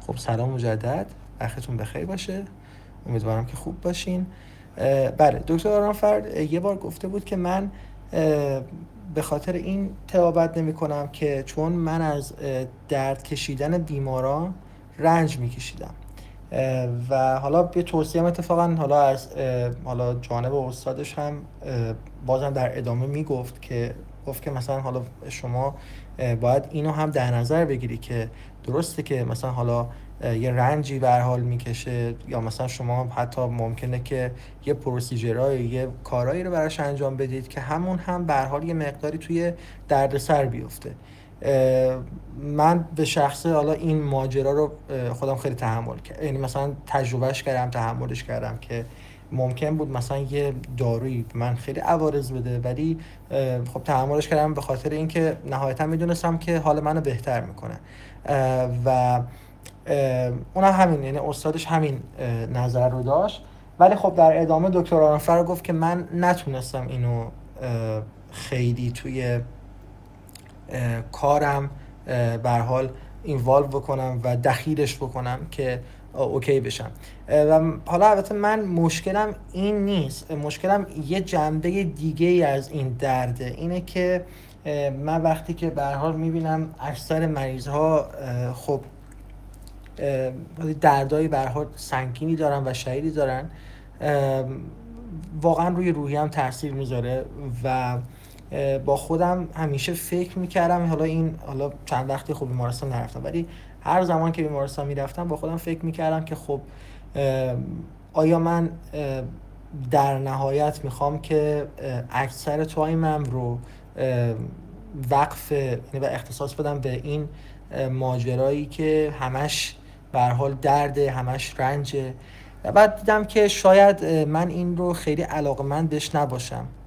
خب سلام مجدد، وقتتون بخیر باشه. امیدوارم که خوب باشین. بله، دکتر آرانفر یه بار گفته بود که من به خاطر این تبابت نمی کنم که چون من از درد کشیدن بیماران رنج می کشیدم. و حالا یه توصیه اتفاقا حالا از حالا جانب استادش هم بازم در ادامه میگفت که گفت که مثلا حالا شما باید اینو هم در نظر بگیری که درسته که مثلا حالا یه رنجی به هر حال میکشه، یا مثلا شما حتی ممکنه که یه پروسیجرای یه کارایی رو براش انجام بدید که همون هم به هر حال یه مقداری توی دردسر بیفته. من به شخصه حالا این ماجرا رو خودم خیلی تحمل کردم، یعنی مثلا تجربهش کردم، تحملش کردم که ممکن بود مثلا یه دارویی من خیلی عوارض بده، ولی خب تحملش کردم به خاطر اینکه نهایتا میدونستم که حال منو بهتر میکنه. و اونم همین، یعنی استادش همین نظر رو داشت. ولی خب در ادامه دکتر آرانفر گفت که من نتونستم اینو خیلی توی کارم به هر حال اینوالو بکنم و دخیلش بکنم که اوکی بشم. و حالا البته من مشکلم این نیست، مشکلم یه جنبه دیگه ای از این درده اینه که من وقتی که به هر حال میبینم اکثر مریض ها خب دردای به هر حال سنگینی دارن و شدیدی دارن، واقعا روی روحیم تاثیر میذاره. و با خودم همیشه فکر میکردم، حالا چند وقتی خب بیمارستان نرفتم، ولی هر زمان که بیمارستان میرفتم با خودم فکر میکردم که خب آیا من در نهایت میخوام که اکثر تایمم رو وقف و اختصاص بدم به این ماجرایی که همش به هر حال درده، همش رنجه. و بعد دیدم که شاید من این رو خیلی علاقه‌مند بهش نباشم.